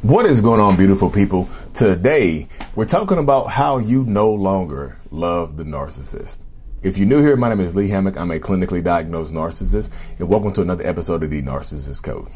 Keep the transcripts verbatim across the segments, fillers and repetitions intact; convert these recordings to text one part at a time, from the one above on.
What is going on, beautiful people? Today, we're talking about how you no longer love the narcissist. If you're new here, my name is Lee Hammock. I'm a clinically diagnosed narcissist, and welcome to another episode of the Narcissist Code.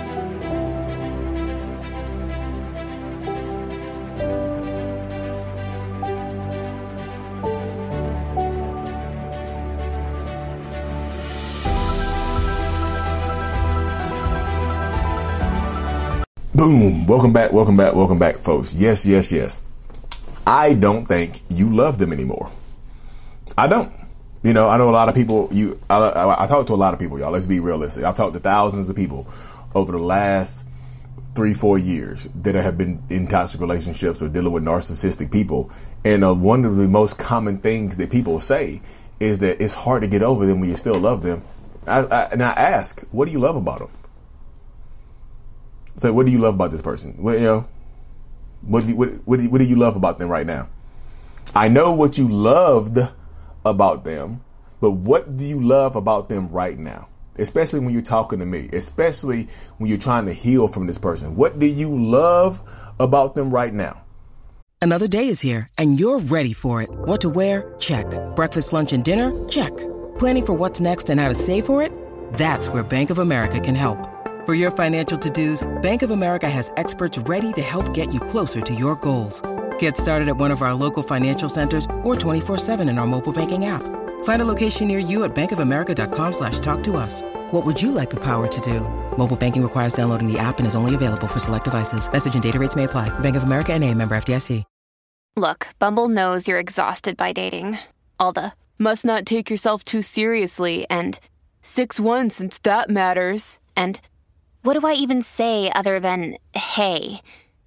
Boom. Welcome back. Welcome back. Welcome back, folks. Yes, yes, yes. I don't think you love them anymore. I don't. You know, I know a lot of people, you, I, I, I talk to a lot of people, y'all. Let's be realistic. I've talked to thousands of people over the last three, four years that have been in toxic relationships or dealing with narcissistic people. And uh, one of the most common things that people say is that it's hard to get over them when you still love them. I, I, and I ask, what do you love about them? So what do you love about this person? What, you know, what do you, what, what, do you, what do you love about them right now? I know what you loved about them, but what do you love about them right now? Especially when you're talking to me, especially when you're trying to heal from this person. What do you love about them right now? Another day is here and you're ready for it. What to wear? Check. Breakfast, lunch, and dinner? Check. Planning for what's next and how to save for it? That's where Bank of America can help. For your financial to-dos, Bank of America has experts ready to help get you closer to your goals. Get started at one of our local financial centers or twenty-four seven in our mobile banking app. Find a location near you at bankofamerica.com slash talk to us. What would you like the power to do? Mobile banking requires downloading the app and is only available for select devices. Message and data rates may apply. Bank of America N A, member F D I C. Look, Bumble knows you're exhausted by dating. All the must not take yourself too seriously and six one since that matters. And what do I even say other than, hey?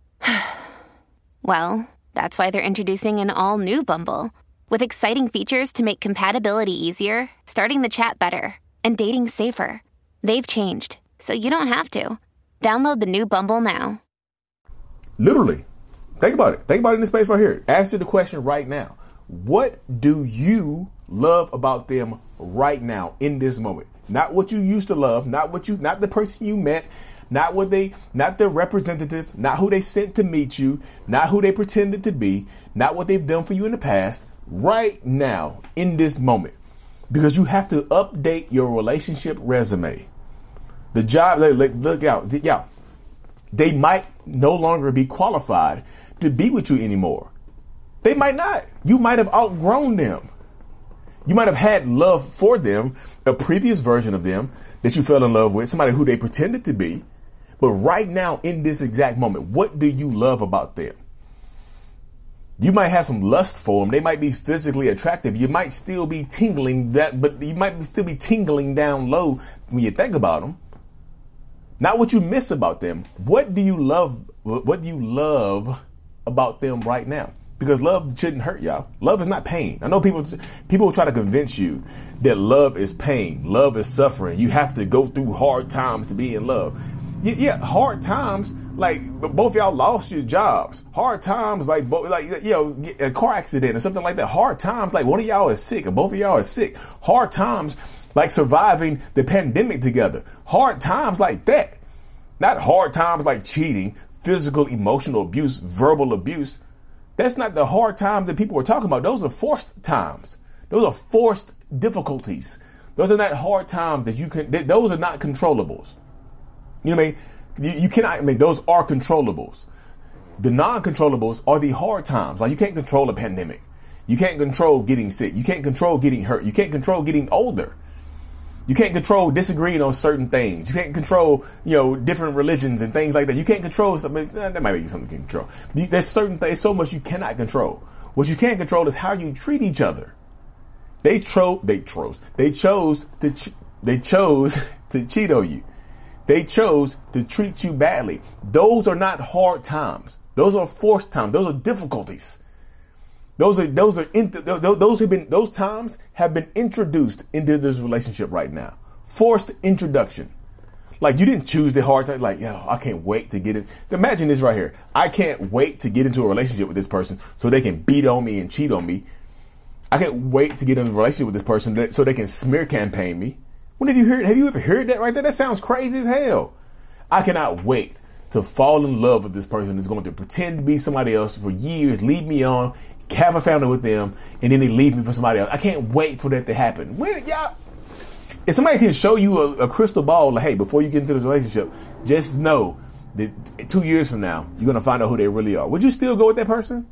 Well, that's why they're introducing an all-new Bumble, with exciting features to make compatibility easier, starting the chat better, and dating safer. They've changed, so you don't have to. Download the new Bumble now. Literally. Think about it. Think about it in this space right here. Answer the question right now. What do you love about them right now in this moment? Not what you used to love, not what you, not the person you met, not what they, not their representative, not who they sent to meet you, not who they pretended to be, not what they've done for you in the past, right now in this moment. Because you have to update your relationship resume. The job, look, look out, yeah, they might no longer be qualified to be with you anymore. They might not. You might have outgrown them. You might have had love for them, a previous version of them that you fell in love with, somebody who they pretended to be. But right now, in this exact moment, what do you love about them? You might have some lust for them. They might be physically attractive. You might still be tingling that, but you might still be tingling down low when you think about them. Not what you miss about them. What do you love? What do you love about them right now? Because love shouldn't hurt, y'all. Love is not pain. I know people people try to convince you that love is pain. Love is suffering. You have to go through hard times to be in love. Yeah, yeah hard times, like both of y'all lost your jobs. Hard times, like, like you know, a car accident or something like that. Hard times, like one of y'all is sick or both of y'all is sick. Hard times, like surviving the pandemic together. Hard times like that. Not hard times like cheating, physical, emotional abuse, verbal abuse. That's not the hard time that people were talking about. Those are forced times. Those are forced difficulties. Those are not hard times that you can, that, those are not controllables. You know what I mean? You, you cannot, I mean, those are controllables. The non-controllables are the hard times. Like you can't control a pandemic. You can't control getting sick. You can't control getting hurt. You can't control getting older. You can't control disagreeing on certain things. You can't control, you know, different religions and things like that. You can't control something. That might be something you can control. There's certain things, so much you cannot control. What you can control is how you treat each other. They tro, they chose, they chose to, ch- they chose to cheat on you. They chose to treat you badly. Those are not hard times. Those are forced times. Those are difficulties. Those are those are in, those have been those times have been introduced into this relationship right now. Forced introduction. Like you didn't choose the hard time. Like, yo, I can't wait to get it. Imagine this right here. I can't wait to get into a relationship with this person so they can beat on me and cheat on me. I can't wait to get in a relationship with this person so they can smear campaign me. When have you heard? Have you ever heard that right there? That sounds crazy as hell. I cannot wait to fall in love with this person that's going to pretend to be somebody else for years, lead me on, have a family with them, and then they leave me for somebody else. I can't wait for that to happen. When, y'all, if somebody can show you a, a crystal ball, like, hey, before you get into this relationship, just know that two years from now, you're going to find out who they really are. Would you still go with that person?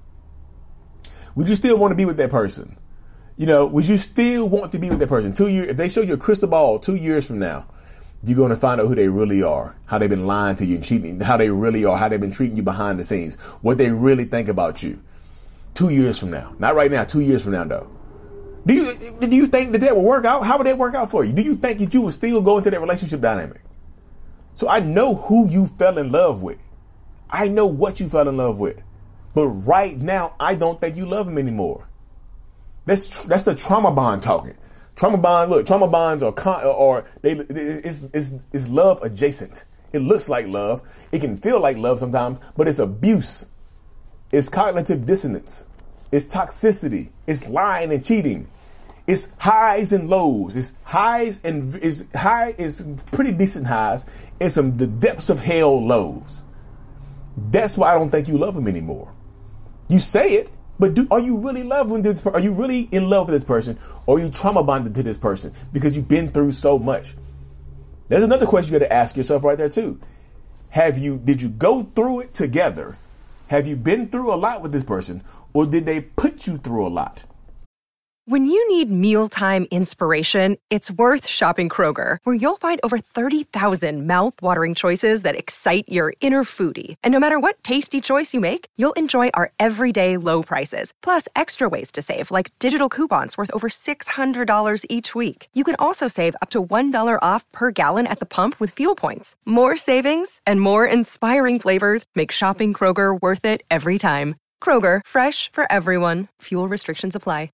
Would you still want to be with that person? You know, would you still want to be with that person? Two years, if they show you a crystal ball two years from now, you're going to find out who they really are, how they've been lying to you and cheating, how they really are, how they've been treating you behind the scenes, what they really think about you. Two years from now. Not right now, two years from now, though. Do you do you think that that will work out? How would that work out for you? Do you think that you would still go into that relationship dynamic? So I know who you fell in love with. I know what you fell in love with. But right now, I don't think you love him anymore. That's that's the trauma bond talking. Trauma bond, look, trauma bonds are con- or they it's, it's it's love adjacent. It looks like love. It can feel like love sometimes, but it's abuse. It's cognitive dissonance. It's toxicity. It's lying and cheating. It's highs and lows. It's highs and it's high is pretty decent highs and some the depths of hell lows. That's why I don't think you love him anymore. You say it, but do, are you really loving this? Are you really in love with this person, or are you trauma bonded to this person because you've been through so much? There's another question you got to ask yourself right there too. Have you? Did you go through it together? Have you been through a lot with this person, or did they put you through a lot? When you need mealtime inspiration, it's worth shopping Kroger, where you'll find over thirty thousand mouth-watering choices that excite your inner foodie. And no matter what tasty choice you make, you'll enjoy our everyday low prices, plus extra ways to save, like digital coupons worth over six hundred dollars each week. You can also save up to one dollar off per gallon at the pump with fuel points. More savings and more inspiring flavors make shopping Kroger worth it every time. Kroger, fresh for everyone. Fuel restrictions apply.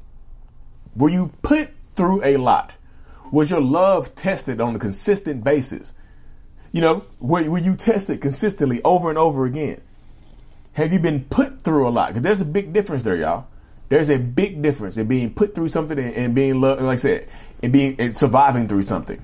Were you put through a lot? Was your love tested on a consistent basis? You know, were, were you tested consistently over and over again? Have you been put through a lot? Because there's a big difference there, y'all. There's a big difference in being put through something and, and being loved, like I said, and being and surviving through something.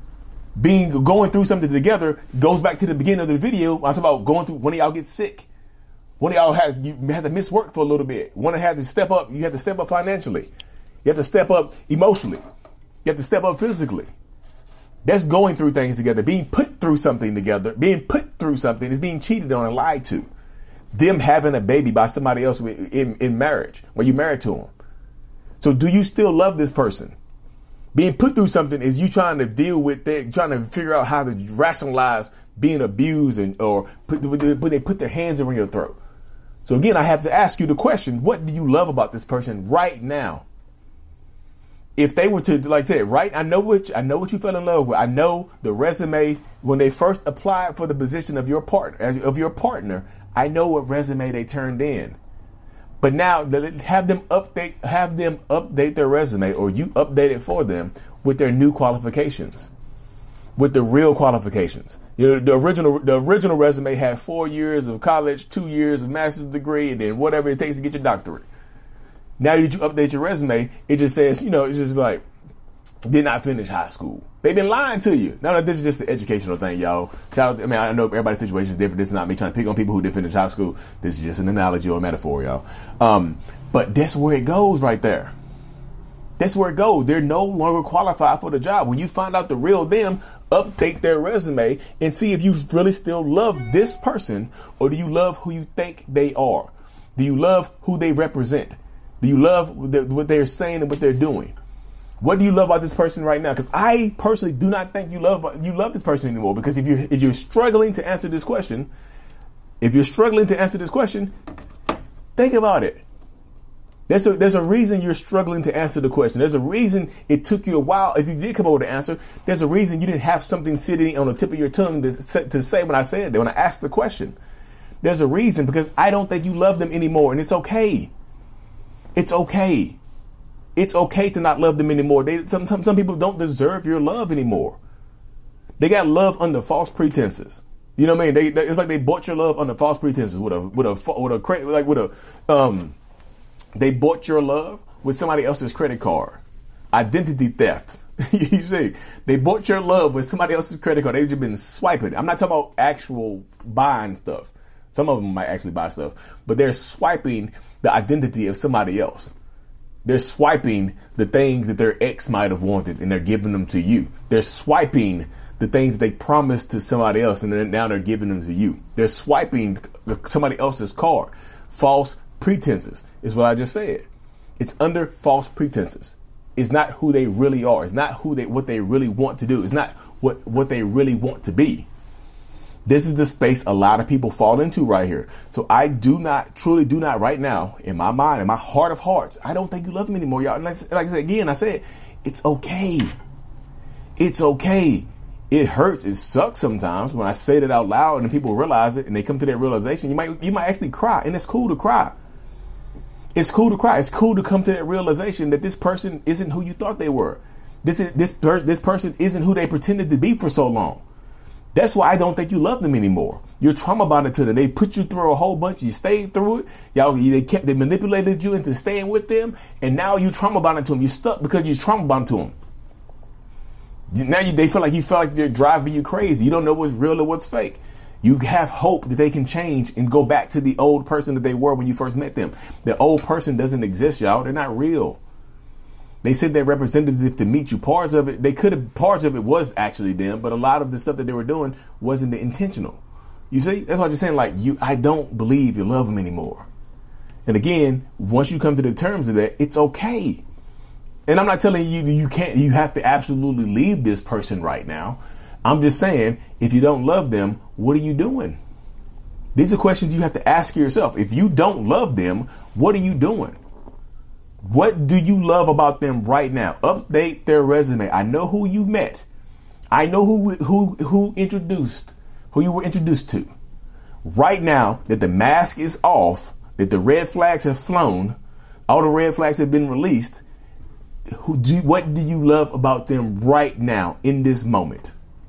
Being going through something together goes back to the beginning of the video. I talk about going through when y'all get sick. One of y'all has you had to miss work for a little bit. One had to step up. You had to step up financially. You have to step up emotionally. You have to step up physically. That's going through things together. Being put through something together. Being put through something is being cheated on and lied to. Them having a baby by somebody else in, in marriage when you're married to them. So do you still love this person? Being put through something is you trying to deal with that, trying to figure out how to rationalize being abused and or put, when they put their hands around your throat. So again, I have to ask you the question, what do you love about this person right now? If they were to, like I said, right, I know what I know what you fell in love with. I know the resume when they first applied for the position of your partner, of your partner. I know what resume they turned in. But now have them update, have them update their resume, or you update it for them with their new qualifications, with the real qualifications. You know, the original, the original resume had four years of college, two years of master's degree, and then whatever it takes to get your doctorate. Now that you update your resume, it just says, you know, it's just like, did not finish high school. They've been lying to you. Now, this is just an educational thing, y'all. Child, I mean, I know everybody's situation is different. This is not me trying to pick on people who did finish high school. This is just an analogy or a metaphor, y'all. Um, but that's where it goes right there. That's where it goes. They're no longer qualified for the job. When you find out the real them, update their resume and see if you really still love this person, or do you love who you think they are? Do you love who they represent? Do you love what they're saying and what they're doing? What do you love about this person right now? Because I personally do not think you love you love this person anymore. Because if you if you're struggling to answer this question, if you're struggling to answer this question, think about it. There's a, there's a reason you're struggling to answer the question. There's a reason it took you a while. If you did come up with an answer, there's a reason you didn't have something sitting on the tip of your tongue to, to say when I said that, when I asked the question. There's a reason, because I don't think you love them anymore, and it's okay. It's okay. It's okay to not love them anymore. They, some, some, some people don't deserve your love anymore. They got love under false pretenses. You know what I mean? They, they, it's like they bought your love under false pretenses with a, with a, with a, like with a, um, they bought your love with somebody else's credit card. Identity theft. You see, they bought your love with somebody else's credit card. They've just been swiping. I'm not talking about actual buying stuff. Some of them might actually buy stuff, but they're swiping the identity of somebody else. They're swiping the things that their ex might have wanted, and they're giving them to you. They're swiping the things they promised to somebody else, and then now they're giving them to you. They're swiping somebody else's card. False pretenses is what I just said. It's under false pretenses. It's not who they really are. It's not who they what they really want to do. It's not what what they really want to be. This is the space a lot of people fall into right here. So I do not, truly do not right now, in my mind, in my heart of hearts, I don't think you love me anymore, y'all. And like, like I said, again, I said, it's okay. It's okay. It hurts. It sucks sometimes when I say that out loud and people realize it and they come to that realization. You might, you might actually cry, and it's cool to cry. It's cool to cry. It's cool to come to that realization that this person isn't who you thought they were. This is, this, per- this person isn't who they pretended to be for so long. That's why I don't think you love them anymore. You're trauma bonded to them. They put you through a whole bunch. You stayed through it. Y'all, they kept, they manipulated you into staying with them. And now you trauma bonded to them. You're stuck because you're trauma bonded to them. Now you, they feel like you feel like they're driving you crazy. You don't know what's real or what's fake. You have hope that they can change and go back to the old person that they were when you first met them. The old person doesn't exist, y'all. They're not real. They said they're representative to meet you. Parts of it, they could have, parts of it was actually them, but a lot of the stuff that they were doing wasn't intentional. You see, that's why I'm just saying, like, you, I don't believe you love them anymore. And again, once you come to the terms of that, it's okay. And I'm not telling you, you can't, you have to absolutely leave this person right now. I'm just saying, if you don't love them, what are you doing? These are questions you have to ask yourself. If you don't love them, what are you doing? What do you love about them right now? Update their resume. I know who you met. I know who who who introduced, who you were introduced to. Right now that the mask is off, that the red flags have flown, all the red flags have been released. Who do what do you love about them right now in this moment?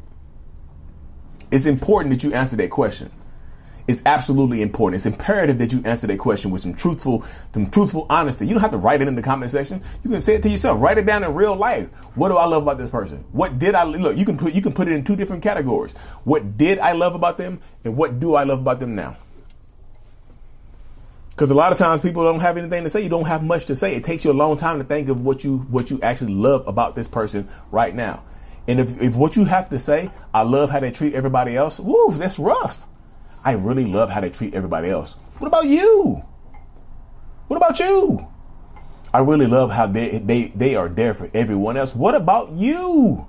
It's important that you answer that question. It's absolutely important. It's imperative that you answer that question with some truthful, some truthful honesty. You don't have to write it in the comment section. You can say it to yourself. Write it down in real life. What do I love about this person? What did I look? You can put you can put it in two different categories. What did I love about them, and what do I love about them now? Because a lot of times people don't have anything to say. You don't have much to say. It takes you a long time to think of what you what you actually love about this person right now. And if, if what you have to say, I love how they treat everybody else. Woo, that's rough. I really love how they treat everybody else. What about you? What about you? I really love how they, they, they are there for everyone else. What about you?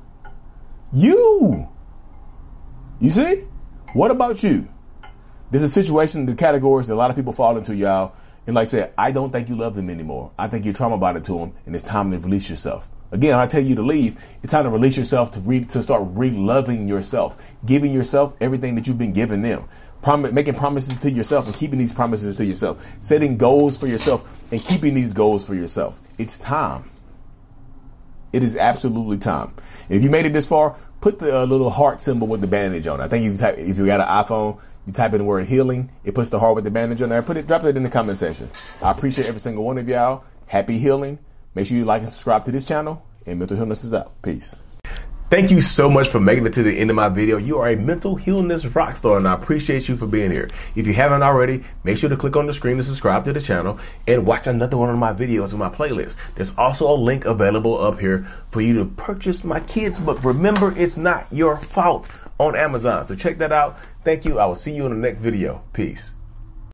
You. You see? What about you? There's a situation, the categories that a lot of people fall into, y'all. And like I said, I don't think you love them anymore. I think you're trauma bonded to them, and it's time to release yourself. Again, when I tell you to leave, it's time to release yourself, to re- to start re-loving yourself, giving yourself everything that you've been giving them, Prom- making promises to yourself and keeping these promises to yourself, setting goals for yourself and keeping these goals for yourself. It's time. It is absolutely time. And if you made it this far, put the uh, little heart symbol with the bandage on it. I think if you, type, if you got an iPhone, you type in the word healing, it puts the heart with the bandage on there. Put it, drop it in the comment section. I appreciate every single one of y'all. Happy healing. Make sure you like and subscribe to this channel. And Mental Healness is out. Peace. Thank you so much for making it to the end of my video. You are a mental healness rock star, and I appreciate you for being here. If you haven't already, make sure to click on the screen to subscribe to the channel and watch another one of my videos in my playlist. There's also a link available up here for you to purchase my kids' book, Remember It's Not Your Fault, on Amazon. So check that out. Thank you. I will see you in the next video. Peace.